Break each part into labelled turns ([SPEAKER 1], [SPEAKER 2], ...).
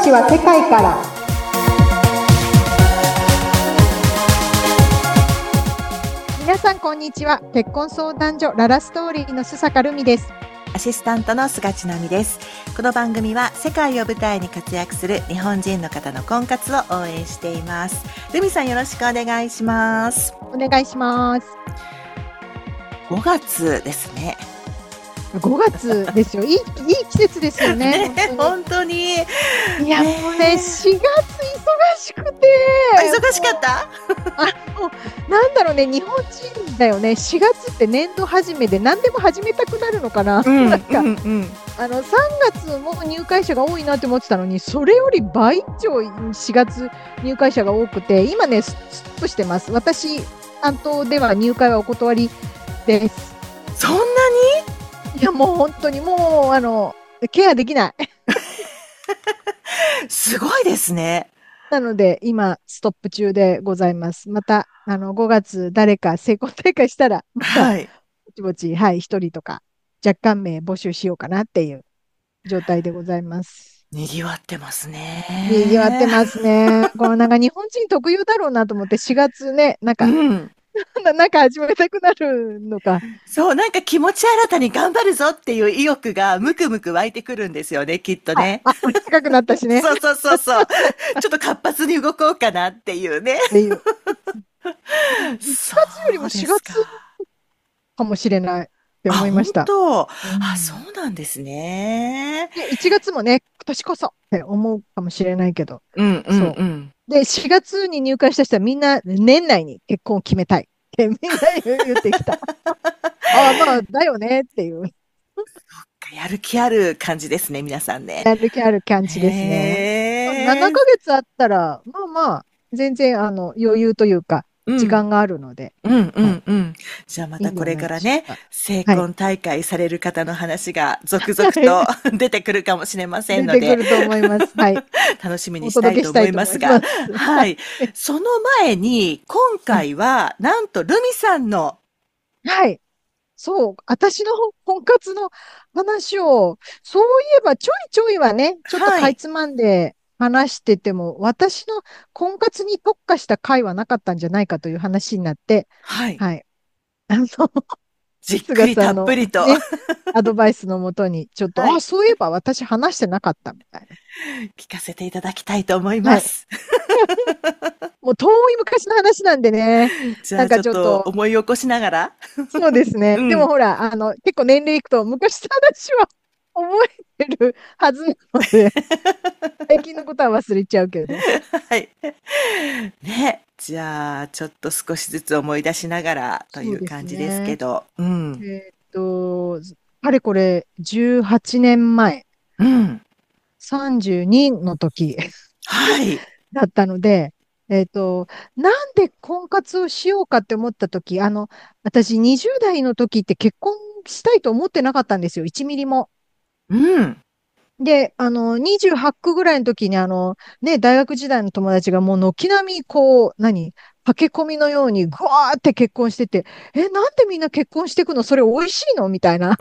[SPEAKER 1] 話は世界から。皆さんこんにちは。結婚相談所ララストーリーの須坂るみです。
[SPEAKER 2] アシスタントの菅千奈美です。この番組は世界を舞台に活躍する日本人の方の婚活を応援しています。ルミさんよろしくお願いします。
[SPEAKER 1] お願いします。
[SPEAKER 2] 5月ですね。
[SPEAKER 1] 5月ですよ。いい季節ですよね。
[SPEAKER 2] 本当に。
[SPEAKER 1] いや、もうね、4月忙しくて。
[SPEAKER 2] 忙しかった？
[SPEAKER 1] もうなんだろうね、日本人だよね。4月って年度始めで何でも始めたくなるのかな。なんか、3月も入会者が多いなって思ってたのに、それより倍以上4月入会者が多くて、今ね、ストップしてます。私、担当では入会はお断りです。
[SPEAKER 2] そんなに？
[SPEAKER 1] いや、もう本当にもう、ケアできない。
[SPEAKER 2] すごいですね。
[SPEAKER 1] なので、今、ストップ中でございます。また、5月、誰か成功大会したら、また、
[SPEAKER 2] はい。
[SPEAKER 1] ぼちぼち、はい、一人とか、若干名募集しようかなっていう状態でございます。
[SPEAKER 2] 賑わってますね。
[SPEAKER 1] 賑わってますね。このなんか日本人特有だろうなと思って、4月ね、なんか、なんか始めたくなるのか。
[SPEAKER 2] そう、なんか気持ち新たに頑張るぞっていう意欲がムクムク湧いてくるんですよね、きっとね。
[SPEAKER 1] 近くなったしね。
[SPEAKER 2] そうそうそうそう。ちょっと活発に動こうかなっていうね。
[SPEAKER 1] っていう。1
[SPEAKER 2] そ
[SPEAKER 1] 月よりも
[SPEAKER 2] うで
[SPEAKER 1] 4
[SPEAKER 2] すか。
[SPEAKER 1] 月かもしれないって
[SPEAKER 2] あ、本
[SPEAKER 1] 思いました。
[SPEAKER 2] 当。あ、そ
[SPEAKER 1] うん、
[SPEAKER 2] うなんですね。
[SPEAKER 1] で、1月もね、今年こそって思うかもしれないけど、
[SPEAKER 2] うんうん
[SPEAKER 1] そ
[SPEAKER 2] うん。
[SPEAKER 1] う。で、4月に入会した人はみんな年内に結婚を決めたいってみんな言ってきた。ああ、まあ、だよねっていう、
[SPEAKER 2] やる気ある感じですね、皆さんね。
[SPEAKER 1] やる気ある感じですね。7
[SPEAKER 2] へえ。
[SPEAKER 1] ヶ月あったら、まあまあ、全然余裕というか、
[SPEAKER 2] うん。
[SPEAKER 1] 時間があるので、
[SPEAKER 2] うんう
[SPEAKER 1] はい、
[SPEAKER 2] んうん。じゃあまたこれ
[SPEAKER 1] いいんではない
[SPEAKER 2] からね、
[SPEAKER 1] でしょうか。
[SPEAKER 2] 成
[SPEAKER 1] はい。
[SPEAKER 2] 婚大会される方の話が続々
[SPEAKER 1] はい。
[SPEAKER 2] と出てくるかもしれません
[SPEAKER 1] 出
[SPEAKER 2] ので、
[SPEAKER 1] てくると思います。はい。
[SPEAKER 2] 楽しみに
[SPEAKER 1] お
[SPEAKER 2] したいと思
[SPEAKER 1] 届けしたいと
[SPEAKER 2] いますが、
[SPEAKER 1] 思います。
[SPEAKER 2] はい。その前に、今
[SPEAKER 1] はい。
[SPEAKER 2] 回は、なんとルミさんの、
[SPEAKER 1] はい。そう、私の婚活の話を、そういえばちょいちょいはね、ちょっと
[SPEAKER 2] はい、
[SPEAKER 1] かいつまんで話してても、私の婚活に特化した回はなかったんじゃないかという話になって、
[SPEAKER 2] はい、
[SPEAKER 1] はい。あの、
[SPEAKER 2] じっく
[SPEAKER 1] 菅
[SPEAKER 2] りた
[SPEAKER 1] さんの
[SPEAKER 2] っぷりと
[SPEAKER 1] ね、アドバイスのもとに、ちょっと、あ、
[SPEAKER 2] はい、
[SPEAKER 1] そういえば私話してなかったみたい
[SPEAKER 2] 聞かせていただきたいと思い
[SPEAKER 1] な。はい。
[SPEAKER 2] ます。
[SPEAKER 1] もう遠い昔の話なんでね、
[SPEAKER 2] じゃ
[SPEAKER 1] なんか
[SPEAKER 2] あちょっと
[SPEAKER 1] ちょっと、
[SPEAKER 2] 思い起こしながら、
[SPEAKER 1] そうですね。
[SPEAKER 2] うん、
[SPEAKER 1] でもほら、結構年齢いくと昔の話は覚えてるはずなので、最近のことは忘れちゃうけど。
[SPEAKER 2] はい。ね。じゃあ、ちょっと少しずつ思い出しながらという
[SPEAKER 1] そうです
[SPEAKER 2] 感じですけ
[SPEAKER 1] ね。
[SPEAKER 2] ど、うん、
[SPEAKER 1] かれこれ18年前、
[SPEAKER 2] うん、
[SPEAKER 1] 32の時
[SPEAKER 2] はい、
[SPEAKER 1] だったので、なんで婚活をしようかって思った時、私20代の時って結婚したいと思ってなかったんですよ。1ミリも。
[SPEAKER 2] うん。
[SPEAKER 1] で、28区ぐらいの時に、ね、大学時代の友達がもう軒並み、こう、駆け込みのように、ぐわーって結婚してて、なんでみんな結婚していくのそれ美味しいのみたいな。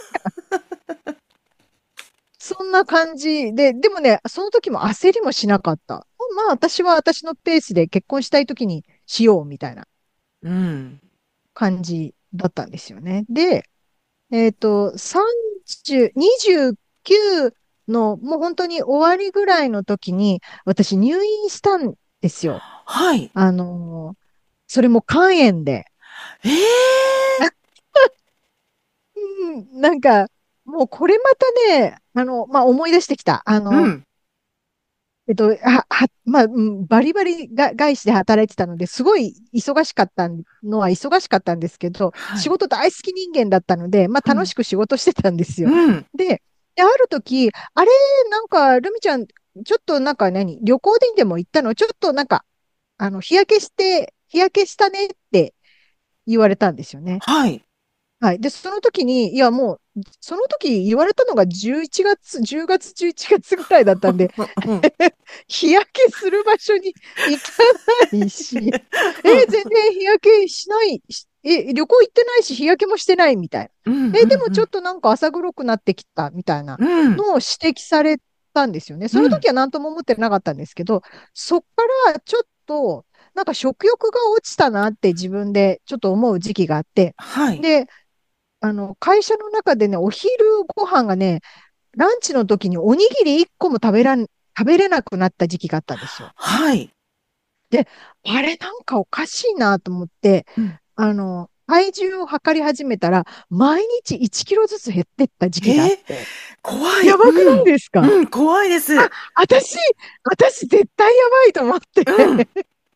[SPEAKER 1] そんな感じで、でもね、その時も焦りもしなかった。まあ、私は私のペースで結婚したい時にしよう、みたいな
[SPEAKER 2] うん。
[SPEAKER 1] 感じだったんですよね。で、30、29のもう本当に終わりぐらいの時に私入院したんですよ。
[SPEAKER 2] はい。
[SPEAKER 1] あのーそれも肝炎で。
[SPEAKER 2] ええ
[SPEAKER 1] なんか、もうこれまたね、まあ、思い出してきた。
[SPEAKER 2] うん。
[SPEAKER 1] まあ、バリバリが外資で働いてたので、すごい忙しかったのは忙しかったんですけど、
[SPEAKER 2] はい。
[SPEAKER 1] 仕事大好き人間だったので、まあ
[SPEAKER 2] うん。
[SPEAKER 1] 楽しく仕事してたんですよ。
[SPEAKER 2] うん。
[SPEAKER 1] で、ある時、あれ、なんか、ルミちゃん、ちょっとなんか旅行でも行ったのちょっとなんか、日焼けしたねって言われたんですよね。
[SPEAKER 2] はい。
[SPEAKER 1] はい。で、その時に、いやもう、その時言われたのが11月、10月、11月ぐらいだったんで、
[SPEAKER 2] うん。
[SPEAKER 1] 日焼けする場所に行かないし、全然日焼けしないし、旅行行ってないし、日焼けもしてないみたいな。
[SPEAKER 2] うん。
[SPEAKER 1] でも
[SPEAKER 2] うん。
[SPEAKER 1] ちょっとなんか朝黒くなってきたみたいな
[SPEAKER 2] うん。
[SPEAKER 1] のを指摘されたたんですよね。そ
[SPEAKER 2] うん。
[SPEAKER 1] の時は何とも思ってなかったんですけど、そっからちょっと、なんか食欲が落ちたなって自分でちょっと思う時期があって、
[SPEAKER 2] はい。
[SPEAKER 1] で、会社の中でね、お昼ご飯がね、ランチの時におにぎり1個も食べれなくなった時期があったんですよ。
[SPEAKER 2] はい。
[SPEAKER 1] で、あれなんかおかしいなと思って、
[SPEAKER 2] うん。
[SPEAKER 1] 体重を測り始めたら、毎日1キロずつ減ってった時期があっ
[SPEAKER 2] えー、
[SPEAKER 1] て、
[SPEAKER 2] 怖い。
[SPEAKER 1] やばくない
[SPEAKER 2] うん。
[SPEAKER 1] ですか？
[SPEAKER 2] うん、怖いです。
[SPEAKER 1] 私、私絶対やばいと思って、
[SPEAKER 2] うん。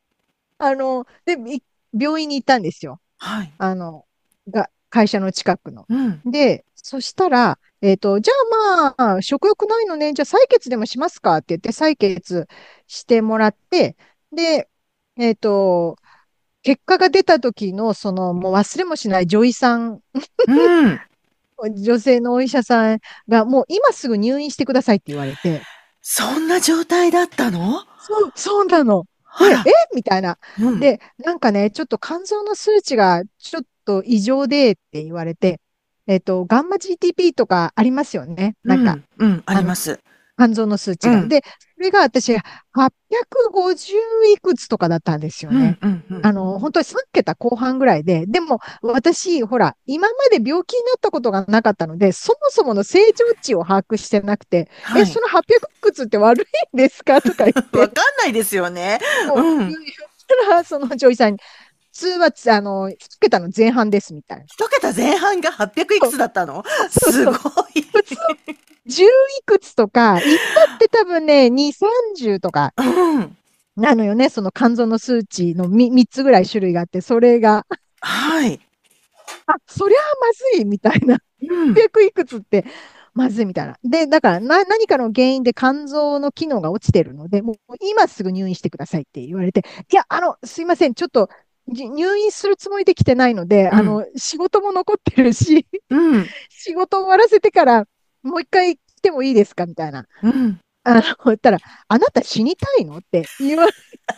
[SPEAKER 1] 病院に行ったんですよ。
[SPEAKER 2] はい。
[SPEAKER 1] 会社の近くの。
[SPEAKER 2] うん。
[SPEAKER 1] で、そしたら、じゃあまあ、食欲ないのね、じゃあ採血でもしますかって言って採血してもらって、で、えっと、結果が出た時の、もう忘れもしない女医さん、
[SPEAKER 2] うん。
[SPEAKER 1] 女性のお医者さんが、もう今すぐ入院してくださいって言われて、
[SPEAKER 2] そんな状態だったの？
[SPEAKER 1] そうなの。で、
[SPEAKER 2] あら。
[SPEAKER 1] みたいな。
[SPEAKER 2] うん。
[SPEAKER 1] で、なんかね、ちょっと肝臓の数値がちょっと異常でって言われて、ガンマ GTP とかありますよね。なんか、
[SPEAKER 2] うん。うん。あり
[SPEAKER 1] あの、
[SPEAKER 2] ます。
[SPEAKER 1] 肝臓の数値が。
[SPEAKER 2] うん。
[SPEAKER 1] で、それが私、850いくつとかだったんですよ
[SPEAKER 2] うん。
[SPEAKER 1] ね。
[SPEAKER 2] うん。うん。
[SPEAKER 1] 本当に3桁後半ぐらいで、でも私、ほら、今まで病気になったことがなかったので、そもそもの正常値を把握してなくて、そ
[SPEAKER 2] はい。
[SPEAKER 1] の800いくつって悪いんですかとか言っ
[SPEAKER 2] わ
[SPEAKER 1] て、
[SPEAKER 2] かんないですよね。
[SPEAKER 1] もう
[SPEAKER 2] うん。
[SPEAKER 1] 言ったら、その女医さんに、普通は、1桁の前半ですみたいな。
[SPEAKER 2] 一桁前半が800いく
[SPEAKER 1] そう
[SPEAKER 2] つだったの？すご
[SPEAKER 1] そうそう。
[SPEAKER 2] い。
[SPEAKER 1] 普通、10いくつとか、いったって多分ね、2、30とか
[SPEAKER 2] うん。
[SPEAKER 1] なのよね。その肝臓の数値の3つぐらい種類があって、それが、
[SPEAKER 2] はい。
[SPEAKER 1] そりゃあまずいみたいな。
[SPEAKER 2] うん。
[SPEAKER 1] 800いくつってまずいみたいな。で、だから何かの原因で肝臓の機能が落ちてるので、もう今すぐ入院してくださいって言われて、いや、すいません、ちょっと入院するつもりで来てないので、
[SPEAKER 2] うん。
[SPEAKER 1] 仕事も残ってるし、
[SPEAKER 2] うん。
[SPEAKER 1] 仕事終わらせてからもう一回来てもいいですかみたいな。
[SPEAKER 2] うん。
[SPEAKER 1] 言ったら、あなた死にたいのって言われ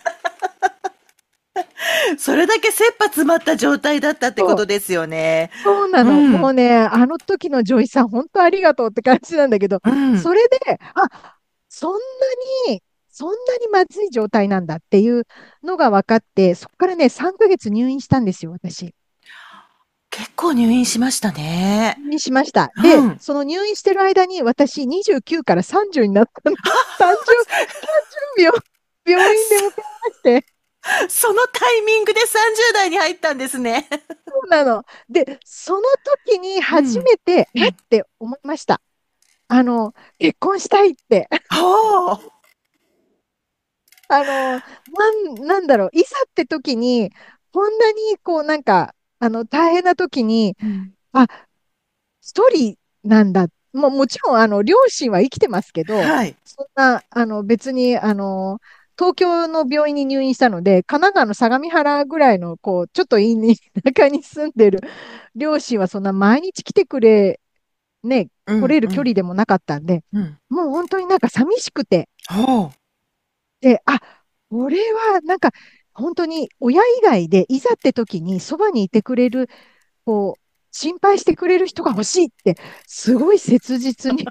[SPEAKER 2] それだけ切羽詰まった状態だったってこ
[SPEAKER 1] る
[SPEAKER 2] とですよね。
[SPEAKER 1] そうなの。も
[SPEAKER 2] うん。
[SPEAKER 1] うね、あの時の女医さん、本当ありがとうって感じなんだけど、
[SPEAKER 2] うん。
[SPEAKER 1] それで、そんなそんなにまずい状態なんだっていうのが分かって、そこからね、3ヶ月入院したんですよ、私。
[SPEAKER 2] 結構入院しましたね。
[SPEAKER 1] 入院しました。で、
[SPEAKER 2] うん。
[SPEAKER 1] その入院してる間に、私、29から30になったの。30、30病院で迎えまして、
[SPEAKER 2] そのタイミングで30代に入ったんですね。
[SPEAKER 1] そうなの。で、その時に
[SPEAKER 2] うん。
[SPEAKER 1] 初めて、
[SPEAKER 2] うん。
[SPEAKER 1] って思いました。結婚したいって。
[SPEAKER 2] ほう。
[SPEAKER 1] なんだろう、いざって時に、こんなに、こう、なんか、大変な時に、
[SPEAKER 2] うん。
[SPEAKER 1] あ、一人なんだ。もちろん、両親は生きてますけど、
[SPEAKER 2] はい。
[SPEAKER 1] そんな、別に、東京の病院に入院したので、神奈川の相模原ぐらいの、こう、ちょっと田舎に住んでる両親は、そんな毎日来て来
[SPEAKER 2] うん、うん、
[SPEAKER 1] れる距離でもなかったんで、
[SPEAKER 2] うん。
[SPEAKER 1] もう本当になんか寂しくて、
[SPEAKER 2] ほう。
[SPEAKER 1] で、俺はなんか本当に親以外でいざって時にそばにいてくれる、こう、心配してくれる人が欲しいって、すごい切実に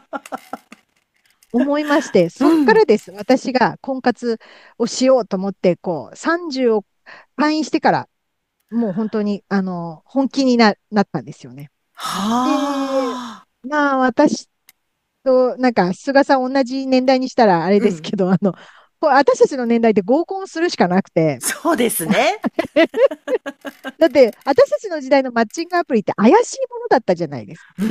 [SPEAKER 1] 思いまして、そっか
[SPEAKER 2] うん。
[SPEAKER 1] らです。私が婚活をしようと思って、こう、30を退院してから、もう本当に、本気になったんですよね。で、
[SPEAKER 2] はあ。
[SPEAKER 1] まあ、私と、なんか、菅さん同じ年代にしたらあれ
[SPEAKER 2] うん。
[SPEAKER 1] ですけど、こう私たちの年代で合コンするしかなくて、
[SPEAKER 2] そうですね。
[SPEAKER 1] だって、私たちの時代のマッチングアプリって怪しいものだったじゃないですか。
[SPEAKER 2] うん。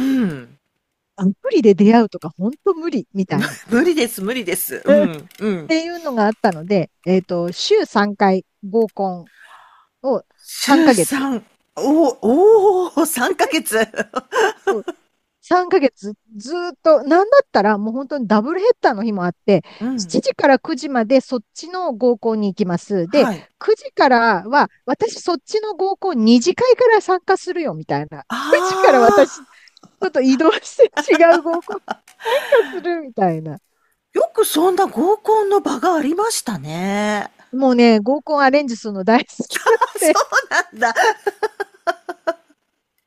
[SPEAKER 1] アプリで出会うとか本当無理みたいな。
[SPEAKER 2] 無理です、無理です。う
[SPEAKER 1] っ
[SPEAKER 2] ん、うん。
[SPEAKER 1] ていうのがあったので、週3回合コンを3
[SPEAKER 2] 週
[SPEAKER 1] ヶ月。
[SPEAKER 2] 3。お、3ヶ月。
[SPEAKER 1] そう3ヶ月ずーっと、なんだったらもう本当にダブルヘッダーの日もあって、
[SPEAKER 2] うん。
[SPEAKER 1] 7時から9時までそっちの合コンに行きます。で、
[SPEAKER 2] はい。
[SPEAKER 1] 9時からは私そっちの合コン2次会から参加するよみたいな。9時から私ち
[SPEAKER 2] ああ。
[SPEAKER 1] ょっと移動して違う合コン参加するみたいな。
[SPEAKER 2] よくそんな合コンの場がありましたね。
[SPEAKER 1] もうね、合コンアレンジするの大好きだっ
[SPEAKER 2] そ
[SPEAKER 1] て。
[SPEAKER 2] うなんだ。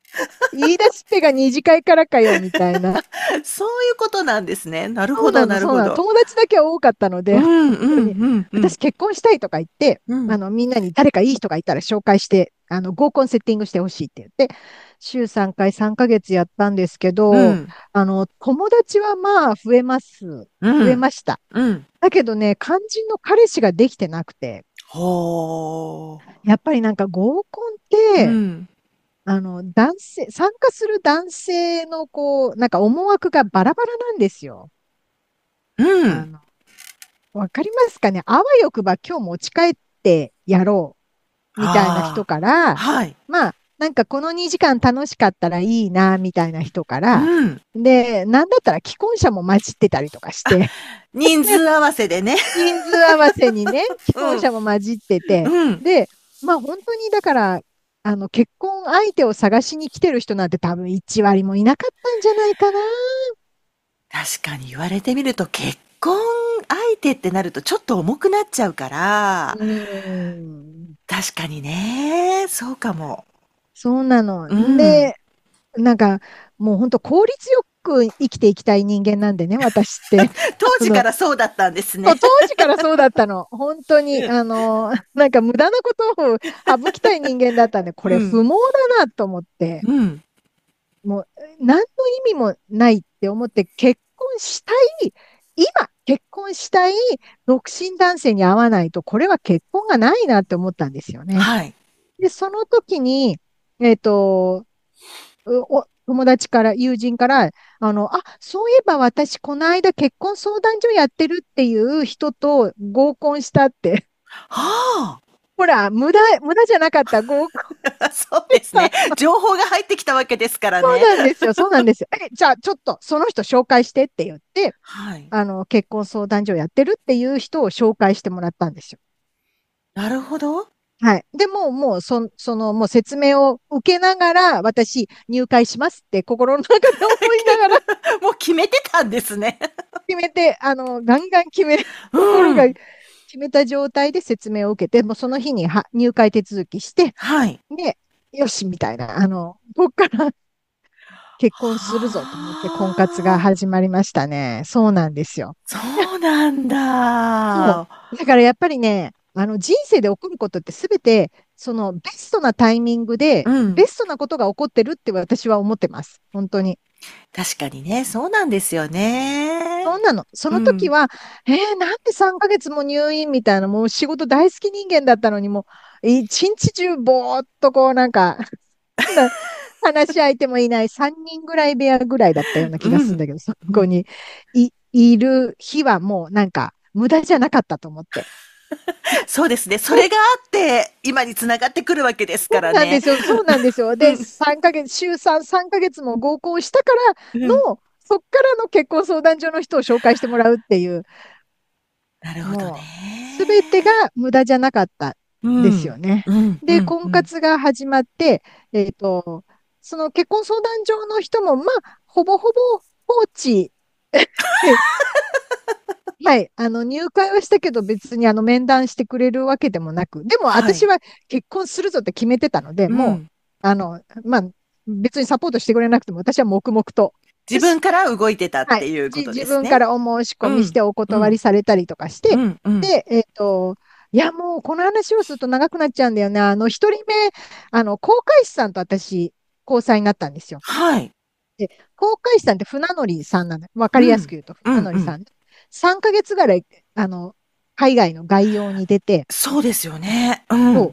[SPEAKER 1] 言い出しっぺが二次会からかよ、みたいな。
[SPEAKER 2] そういうことなんですね。なるほど、
[SPEAKER 1] そうなの、そうなの。
[SPEAKER 2] なるほど。
[SPEAKER 1] 友達だけは多かったので、
[SPEAKER 2] うん、
[SPEAKER 1] 本
[SPEAKER 2] うん、
[SPEAKER 1] 当に、
[SPEAKER 2] うん、うん。
[SPEAKER 1] 私結婚したいとか言って、
[SPEAKER 2] うん、
[SPEAKER 1] みんなに誰かいい人がいたら紹介して、合コンセッティングしてほしいって言って、週3回3ヶ月やったんですけど、
[SPEAKER 2] うん、
[SPEAKER 1] 友達はまあ増えます。増え
[SPEAKER 2] うん、
[SPEAKER 1] ました。
[SPEAKER 2] うん。
[SPEAKER 1] だけどね、肝心の彼氏ができてなくて、
[SPEAKER 2] ほ
[SPEAKER 1] やっぱりなんか合コンっ
[SPEAKER 2] う。う
[SPEAKER 1] て、
[SPEAKER 2] ん、
[SPEAKER 1] 男性、参加する男性のなんか思惑がバラバラなんですよ。
[SPEAKER 2] うん。
[SPEAKER 1] あの、わかりますかね、あわよくば今日持ち帰ってやろうみたいな人
[SPEAKER 2] あ
[SPEAKER 1] か
[SPEAKER 2] あ、
[SPEAKER 1] ら、
[SPEAKER 2] はい。
[SPEAKER 1] まあ、なんかこの2時間楽しかったらいいな、みたいな人か
[SPEAKER 2] う
[SPEAKER 1] ら、
[SPEAKER 2] ん。
[SPEAKER 1] で、なんだったら既婚者も混じってたりとかし
[SPEAKER 2] あ、
[SPEAKER 1] て、
[SPEAKER 2] 人数合わせでね。
[SPEAKER 1] 人数合わせにね、既
[SPEAKER 2] うん、
[SPEAKER 1] 婚者も混じってて、
[SPEAKER 2] うん。
[SPEAKER 1] で、まあ本当にだから、結婚相手を探しに来てる人なんて多分1割もいなかったんじゃないかな。
[SPEAKER 2] 確かに言われてみると、結婚相手ってなるとちょっと重くなっちゃうから、
[SPEAKER 1] うーん。
[SPEAKER 2] 確かにね、そうかも。
[SPEAKER 1] そうなの。
[SPEAKER 2] うん。
[SPEAKER 1] で、なんか、もう本当効率よく生きていきたい人間なんでね、私って。
[SPEAKER 2] 当時か
[SPEAKER 1] あの、
[SPEAKER 2] らそうだったんですね。
[SPEAKER 1] そう当時からそうだったの。本当に、なんか無駄なことを省きたい人間だったんで、こ
[SPEAKER 2] うん。
[SPEAKER 1] れ不毛だなと思って、
[SPEAKER 2] うん。
[SPEAKER 1] もう何の意味もないって思って、今、結婚したい独身男性に会わないと、これは結婚がないなって思ったんですよね。
[SPEAKER 2] はい。
[SPEAKER 1] で、その時に、えっと、友達から、友人から、そういえば私、この間結婚相談所やってるっていう人と合コンしたって。
[SPEAKER 2] は
[SPEAKER 1] ほら、無駄じゃなかった。合コン。
[SPEAKER 2] あ。そうですね。情報が入ってきたわけですから
[SPEAKER 1] そう
[SPEAKER 2] ね。
[SPEAKER 1] なんですよ。そうなんですよ。じゃあ、ちょっと、その人紹介してって言って、
[SPEAKER 2] はい。
[SPEAKER 1] 結婚相談所やってるっていう人を紹介してもらったんですよ。
[SPEAKER 2] なるほど。
[SPEAKER 1] はい。でも、もう、もう説明を受けながら、私、入会しますって心の中で思いながら
[SPEAKER 2] もう決めてたんですね。
[SPEAKER 1] 決めて、ガンガン心が
[SPEAKER 2] うん。
[SPEAKER 1] 決めた状態で説明を受けて、もうその日に入会手続きして、
[SPEAKER 2] はい。
[SPEAKER 1] で、よし、みたいな、ここから結婚するぞと思って婚活が
[SPEAKER 2] はあ。
[SPEAKER 1] 始まりましたね。そうなんですよ。
[SPEAKER 2] そうなん
[SPEAKER 1] そう。
[SPEAKER 2] だ。
[SPEAKER 1] だからやっぱりね、人生で起こることってすべて、そのベストなタイミングで、
[SPEAKER 2] うん。
[SPEAKER 1] ベストなことが起こってるって私は思ってます。本当に。
[SPEAKER 2] 確かにね、そうなんですよね。
[SPEAKER 1] そんなの。そ
[SPEAKER 2] うん。
[SPEAKER 1] の時は、なんで3ヶ月も入院みたいな、もう仕事大好き人間だったのに、もう一日中ぼーっとなんか、な話し相手もいない3人ぐらい部屋ぐらいだったような気が
[SPEAKER 2] うん。
[SPEAKER 1] するんだけど、そ
[SPEAKER 2] うん。
[SPEAKER 1] こにいる日はもうなんか無駄じゃなかったと思って。
[SPEAKER 2] そうですね。そ
[SPEAKER 1] そう
[SPEAKER 2] れがあって、今に繋がってくるわけですからね。
[SPEAKER 1] なんですよ。そうなんですよ。で、
[SPEAKER 2] うん。
[SPEAKER 1] 3ヶ月、週3、3ヶ月も合コンしたか
[SPEAKER 2] うん。
[SPEAKER 1] らの、そっからの結婚相談所の人を紹介してもらうっていう、
[SPEAKER 2] なるほど
[SPEAKER 1] もう、すべて
[SPEAKER 2] ね。
[SPEAKER 1] が無駄じゃなかった
[SPEAKER 2] う
[SPEAKER 1] ですよ
[SPEAKER 2] ん。
[SPEAKER 1] ね。
[SPEAKER 2] うん、う
[SPEAKER 1] で、
[SPEAKER 2] ん、うん。
[SPEAKER 1] 婚活が始まって、えっと、その結婚相談所の人も、まあ、ほぼほぼ放置。はい、入会はしたけど、別に面談してくれるわけでもなく、でも
[SPEAKER 2] はい。
[SPEAKER 1] 私は結婚するぞって決めてたので、も
[SPEAKER 2] うん。
[SPEAKER 1] う、まあ、別にサポートしてくれなくても、私は黙々と。
[SPEAKER 2] 自分から動いてたっ
[SPEAKER 1] はい。
[SPEAKER 2] ていうこと
[SPEAKER 1] 自
[SPEAKER 2] ですね。
[SPEAKER 1] 分からお申し込みし
[SPEAKER 2] うん。
[SPEAKER 1] てお断り
[SPEAKER 2] うん。
[SPEAKER 1] されたりとかして、
[SPEAKER 2] うん、うん。
[SPEAKER 1] で、いや、もうこの話をすると長くなっちゃうんだよね。一人目、航海士さんと私、交際になったんですよ。
[SPEAKER 2] はい。
[SPEAKER 1] で、航海士さんって船乗りさんなの。わかりやすく
[SPEAKER 2] うん。
[SPEAKER 1] 言うと
[SPEAKER 2] うん、うん。
[SPEAKER 1] 船乗りさん。3ヶ月ぐらい、海外の外洋に出て、
[SPEAKER 2] そうですよね。うん。
[SPEAKER 1] そう。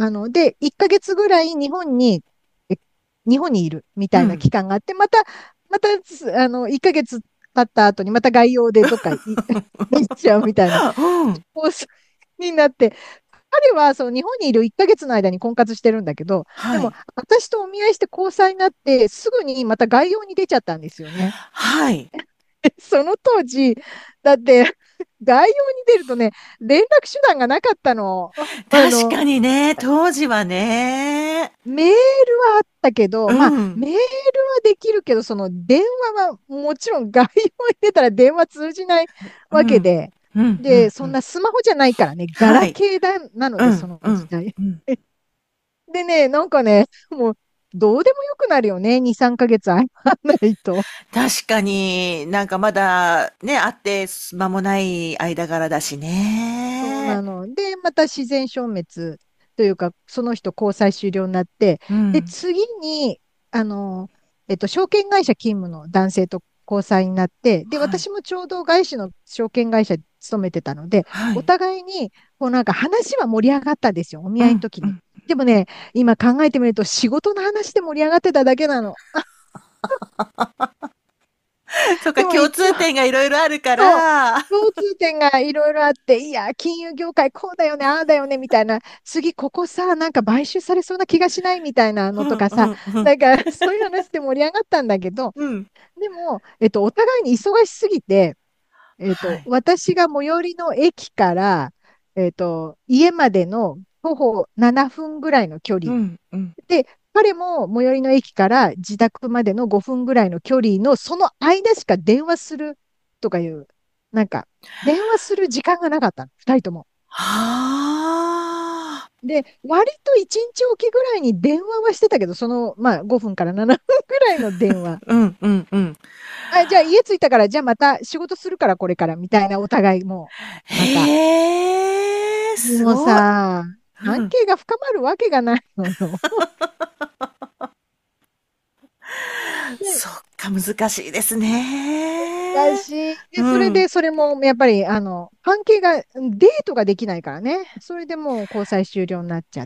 [SPEAKER 1] で、1ヶ月ぐらいえ日本にいるみたいな
[SPEAKER 2] うん。
[SPEAKER 1] 期間があって、また、1ヶ月経った後にまた外洋でどっか行っちゃうみたいな
[SPEAKER 2] うん。
[SPEAKER 1] コースになって、彼はその日本にいる1ヶ月の間に婚活してるんだけど、でも
[SPEAKER 2] はい。
[SPEAKER 1] 私とお見合いして交際になって、すぐにまた外洋に出ちゃったんですよね。
[SPEAKER 2] はい。
[SPEAKER 1] その当時、だって、外洋に出るとね、連絡手段がなかったの。
[SPEAKER 2] 確かにね、当時はね。
[SPEAKER 1] メールはあったけど、
[SPEAKER 2] う
[SPEAKER 1] まあ、
[SPEAKER 2] ん。
[SPEAKER 1] メールはできるけど、その電話はもちろん外用に出たら電話通じないわけ
[SPEAKER 2] うん。
[SPEAKER 1] で、
[SPEAKER 2] うん、う
[SPEAKER 1] で、
[SPEAKER 2] ん、うん。
[SPEAKER 1] そんなスマホじゃないからね、ガ
[SPEAKER 2] はい。
[SPEAKER 1] ラケーなので、そ
[SPEAKER 2] うん、
[SPEAKER 1] の
[SPEAKER 2] うん、
[SPEAKER 1] 時代。
[SPEAKER 2] うん。
[SPEAKER 1] でね、なんかね、もうどうでもよくなるよね。2、3ヶ月会わないと。
[SPEAKER 2] 確かになんかまだね、会って間もない間柄だし
[SPEAKER 1] そうな
[SPEAKER 2] ね。
[SPEAKER 1] の。で、また自然消滅というか、その人交際終了になって、で、
[SPEAKER 2] うん。
[SPEAKER 1] 次に、証券会社勤務の男性と交際になって、で、
[SPEAKER 2] はい。
[SPEAKER 1] 私もちょうど外資の証券会社に勤めてたので、お
[SPEAKER 2] はい。
[SPEAKER 1] 互いに、こうなんか話は盛り上がったんですよ、お見
[SPEAKER 2] うん、
[SPEAKER 1] 合いの時に。
[SPEAKER 2] うん。
[SPEAKER 1] でもね、今考えてみると仕事の話で盛り上がってただけなの。
[SPEAKER 2] そっか、
[SPEAKER 1] でも
[SPEAKER 2] 共
[SPEAKER 1] 一応、
[SPEAKER 2] 通点がいろいろあるか
[SPEAKER 1] そう、
[SPEAKER 2] ら。
[SPEAKER 1] 共通点がいろいろあって、いや、金融業界こうだよね、ああだよね、みたいな、次ここさ、なんか買収されそうな気がしないみたいなの
[SPEAKER 2] うん、
[SPEAKER 1] とかさ、
[SPEAKER 2] うん、うん。
[SPEAKER 1] なんかそういう話で盛り上がったんだけど、
[SPEAKER 2] うん。
[SPEAKER 1] でも、お互いに忙しすぎて、
[SPEAKER 2] はい。
[SPEAKER 1] 私が最寄りの駅から、家までの徒歩7分ぐらいの距離。
[SPEAKER 2] うん、うん。
[SPEAKER 1] で、彼も最寄りの駅から自宅までの5分ぐらいの距離のその間しか電話するとかいう、なんか、電話する時間がなかったの、二人とも。
[SPEAKER 2] はあ。
[SPEAKER 1] で、割と1日おきぐらいに電話はしてたけど、その、まあ、5分から7分ぐらいの電話。
[SPEAKER 2] うん、うん、うん。
[SPEAKER 1] あ、じゃあ家着いたから、じゃあまた仕事するからこれからみたいなお互いもう、また。
[SPEAKER 2] へえ、す
[SPEAKER 1] もう
[SPEAKER 2] ごい。
[SPEAKER 1] さ、関
[SPEAKER 2] うん。
[SPEAKER 1] 係が深まるわけがないのよ。で、
[SPEAKER 2] そっか、難しいですね。
[SPEAKER 1] だし、で、
[SPEAKER 2] うん。
[SPEAKER 1] それで、それもやっぱり、関係が、デートができないからね。それでもう交際終了になっちゃって、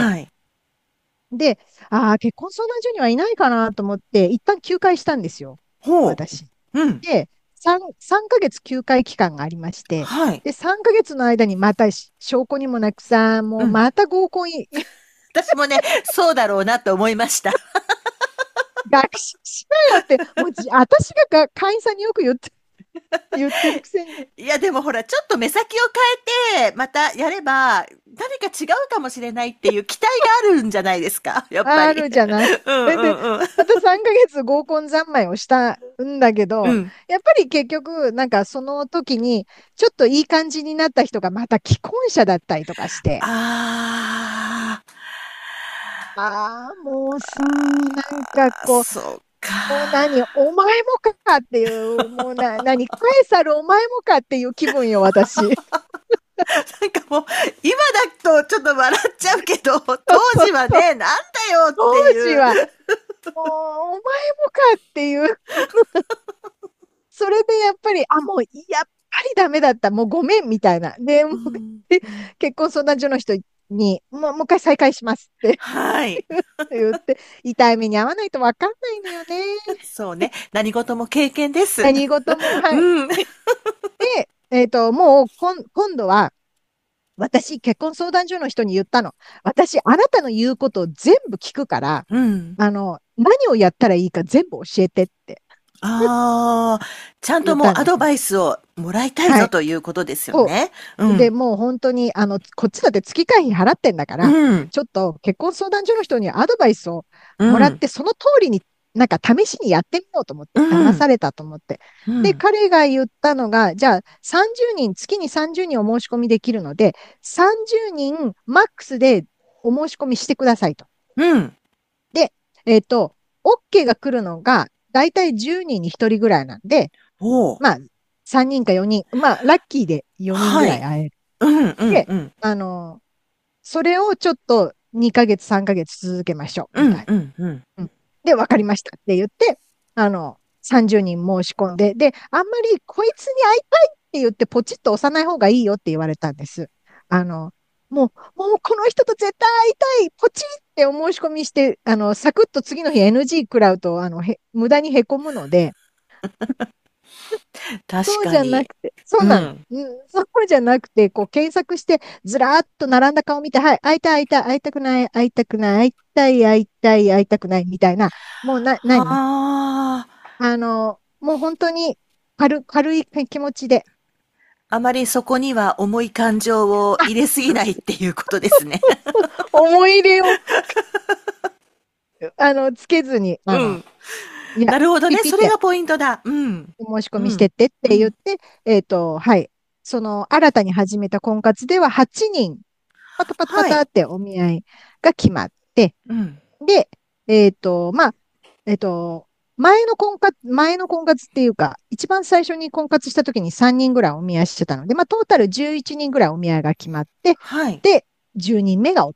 [SPEAKER 2] はい。
[SPEAKER 1] で、ああ、結婚相談所にはいないかなと思って、一旦休会したんですよ。
[SPEAKER 2] ほ
[SPEAKER 1] 私。
[SPEAKER 2] う。うん。
[SPEAKER 1] で、3ヶ月休会期間がありまして、
[SPEAKER 2] はい。
[SPEAKER 1] で、3ヶ月の間にまた証拠にもなくさ、も
[SPEAKER 2] うん。
[SPEAKER 1] うまた合コン
[SPEAKER 2] 私もね、そうだろうなと思いました。
[SPEAKER 1] 学習しなよって、もう私が会員さんによく言ってるくせに。
[SPEAKER 2] いや、でもほら、ちょっと目先を変えて、またやれば、何か違うかもしれないっていう期待があるんじゃないですか、やっぱ
[SPEAKER 1] あ
[SPEAKER 2] り。
[SPEAKER 1] るじゃない。
[SPEAKER 2] うん
[SPEAKER 1] で、
[SPEAKER 2] うんうん。
[SPEAKER 1] また3ヶ月合コン三昧をしたんだけど、
[SPEAKER 2] うん。
[SPEAKER 1] やっぱり結局、なんかその時に、ちょっといい感じになった人がまた既婚者だったりとかして、
[SPEAKER 2] あ
[SPEAKER 1] ああ、もうさ、なんか
[SPEAKER 2] あ、
[SPEAKER 1] こ
[SPEAKER 2] そう
[SPEAKER 1] う、もう何、
[SPEAKER 2] か。
[SPEAKER 1] お前もかっていう、もう何、カエサルお前もかっていう気分よ、私。
[SPEAKER 2] なんかもう、今だとちょっと笑っちゃうけど、当時は
[SPEAKER 1] そう
[SPEAKER 2] ね、なんだよっていう。
[SPEAKER 1] 当時は、もう、お前もかっていう。それでやっぱり、あ、もう、やっぱりダメだった。もうごめん、みたいな。で、もう
[SPEAKER 2] うん、うん。
[SPEAKER 1] 結婚相談所の人に、もう一回再開しますって
[SPEAKER 2] はい。
[SPEAKER 1] 言って、痛い目に遭わないとわかんないのよね。
[SPEAKER 2] そうね。何事も経験です。
[SPEAKER 1] 何事も、はい。
[SPEAKER 2] うん。
[SPEAKER 1] で、もう今度は、私、結婚相談所の人に言ったの。私、あなたの言うことを全部聞くから、
[SPEAKER 2] うん。
[SPEAKER 1] 何をやったらいいか全部教えてって
[SPEAKER 2] ああ、ちゃんと
[SPEAKER 1] 言ったんです。
[SPEAKER 2] もうアドバイスをもらいたい
[SPEAKER 1] はい。
[SPEAKER 2] ぞということですよ
[SPEAKER 1] そ
[SPEAKER 2] ね。う
[SPEAKER 1] う。で、
[SPEAKER 2] ん。
[SPEAKER 1] もう本当に、こっちだって月会費払ってんだか
[SPEAKER 2] う
[SPEAKER 1] ら、
[SPEAKER 2] ん。
[SPEAKER 1] ちょっと結婚相談所の人にアドバイスを
[SPEAKER 2] うん。
[SPEAKER 1] もらって、その通りになんか試しにやってみようと思って、騙
[SPEAKER 2] うん。
[SPEAKER 1] されたと思って。で、
[SPEAKER 2] うん。
[SPEAKER 1] 彼が言ったのが、じゃあ30人、月に30人お申し込みできるので、30人マックスでお申し込みしてくださいと。
[SPEAKER 2] うん。
[SPEAKER 1] で、OK が来るのが、だいたい10人に1人ぐらいなんで、
[SPEAKER 2] おう。
[SPEAKER 1] まあ、3人か4人、まあ、ラッキーで4人ぐ
[SPEAKER 2] はい。
[SPEAKER 1] らい会える。
[SPEAKER 2] うん、うん、
[SPEAKER 1] で、
[SPEAKER 2] うん。
[SPEAKER 1] それをちょっと2ヶ月、3ヶ月続けましょう、
[SPEAKER 2] うん、
[SPEAKER 1] みたい
[SPEAKER 2] うん、うん。
[SPEAKER 1] な。うん、で、わかりましたって言って、30人申し込んで、で、あんまりこいつに会いたいって言ってポチッと押さない方がいいよって言われたんです。もうこの人と絶対会いたい、ポチってお申し込みして、サクッと次の日 NG 食らうと、無駄にへこむので、
[SPEAKER 2] 確
[SPEAKER 1] そうじゃな
[SPEAKER 2] かに。
[SPEAKER 1] くて、そうなの。
[SPEAKER 2] うん。
[SPEAKER 1] そうじゃなくて、こう検索して、ずらーっと並んだ顔見て、はい、会いたい、会いたい、会いたくない、会いたくない、会いたい、会いたい、会いたくない、みたいな、もう何
[SPEAKER 2] はあ。
[SPEAKER 1] もう本当に軽い気持ちで、
[SPEAKER 2] あまりそこには重い感情を
[SPEAKER 1] あ、
[SPEAKER 2] 入れすぎないっていうことですね。
[SPEAKER 1] 思い入れを、つけずに、
[SPEAKER 2] うん。
[SPEAKER 1] いや、
[SPEAKER 2] なるほどね。
[SPEAKER 1] ピッピって
[SPEAKER 2] それがポイントだ。うん。
[SPEAKER 1] お申し込
[SPEAKER 2] うん。
[SPEAKER 1] みしてってっ
[SPEAKER 2] うん。
[SPEAKER 1] て言って、はい。その新たに始めた婚活では8人、パタパタパ
[SPEAKER 2] はい。
[SPEAKER 1] タってお見合いが決まって、
[SPEAKER 2] うん。
[SPEAKER 1] で、 まあ、えっと、前の婚活っていうか、一番最初に婚活した時に3人ぐらいお見合いしてたので、まあ、トータル11人ぐらいお見合いが決まって、
[SPEAKER 2] はい。
[SPEAKER 1] で、10人目が夫っ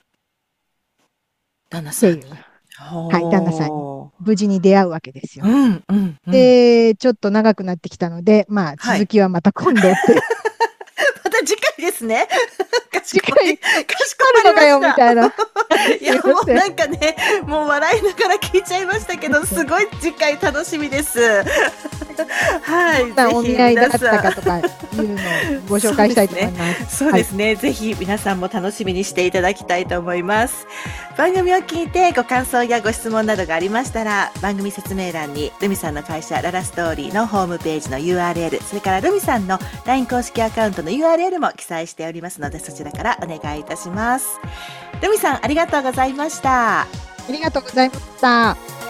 [SPEAKER 2] 旦那さんに。
[SPEAKER 1] ていう、はい、旦那さんに
[SPEAKER 2] ほ
[SPEAKER 1] 無事に出会うわけです
[SPEAKER 2] う。
[SPEAKER 1] よ。
[SPEAKER 2] うんうんうん。
[SPEAKER 1] で、ちょっと長くなってきたので、まあ、
[SPEAKER 2] はい。
[SPEAKER 1] 続きはまた今度っていう、
[SPEAKER 2] また次回ですね。かし
[SPEAKER 1] 次
[SPEAKER 2] こまり、
[SPEAKER 1] 回、
[SPEAKER 2] かしこま
[SPEAKER 1] あるのかよ、み
[SPEAKER 2] りました。
[SPEAKER 1] たいな。
[SPEAKER 2] いや、
[SPEAKER 1] すいま
[SPEAKER 2] もう
[SPEAKER 1] せん。
[SPEAKER 2] なんかね、もう笑いながら聞いちゃいましたけど、すごい次回楽しみです。はい、
[SPEAKER 1] どんな
[SPEAKER 2] ぜひ
[SPEAKER 1] お見合いだっ
[SPEAKER 2] 皆さん。
[SPEAKER 1] たかとかいうのをご紹
[SPEAKER 2] そう
[SPEAKER 1] 介したいと思い
[SPEAKER 2] ですね。
[SPEAKER 1] ます。はい。
[SPEAKER 2] そうですね。ぜひ皆さんも楽しみにしていただきたいと思います。番組を聞いてご感想やご質問などがありましたら、番組説明欄にルミさんの会社ララストーリーのホームページの URL、それからルミさんの LINE 公式アカウントの URL も記載しておりますので、そちらからお願いいたします。ルミさん、ありがとうございました。
[SPEAKER 1] ありがとうございました。